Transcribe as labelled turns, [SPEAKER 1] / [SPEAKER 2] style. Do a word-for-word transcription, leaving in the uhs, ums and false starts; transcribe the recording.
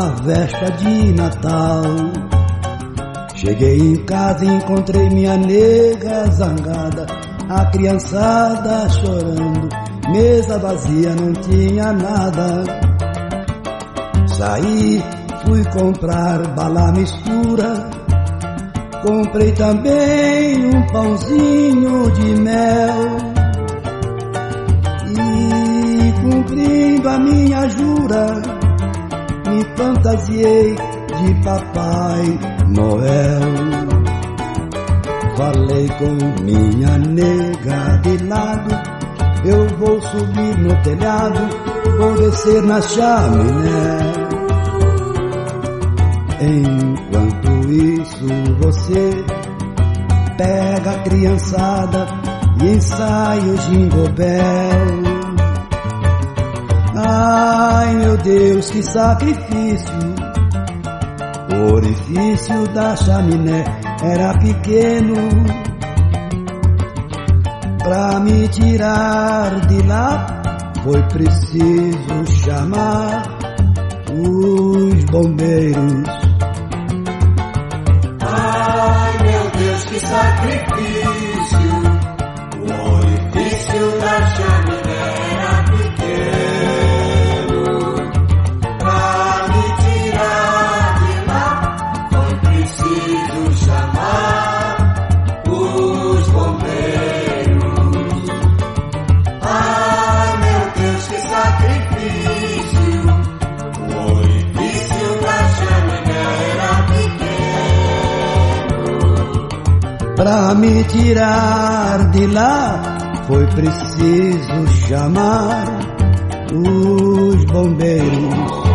[SPEAKER 1] uma véspera de Natal. Cheguei em casa e encontrei minha nega zangada, a criançada chorando, mesa vazia, não tinha nada. Saí, fui comprar bala mistura, comprei também um pãozinho de mel. E cumprindo a minha jura, me fantasiei de Papai Noel. Falei com minha nega de lado, eu vou subir no telhado, vou descer na chaminé. Enquanto isso você pega a criançada e ensaia o Jingle Bell. Ai meu Deus, que sacrifício! O orifício da chaminé era pequeno. Pra me tirar de lá foi preciso chamar os bombeiros.
[SPEAKER 2] Ai meu Deus, que sacrifício! O orifício da chaminé era pequeno. Pra me tirar de lá foi preciso chamar os bombeiros. Ai meu Deus, que sacrifício! O orifício da chaminé era pequeno.
[SPEAKER 1] Pra me tirar de lá foi preciso chamar os bombeiros.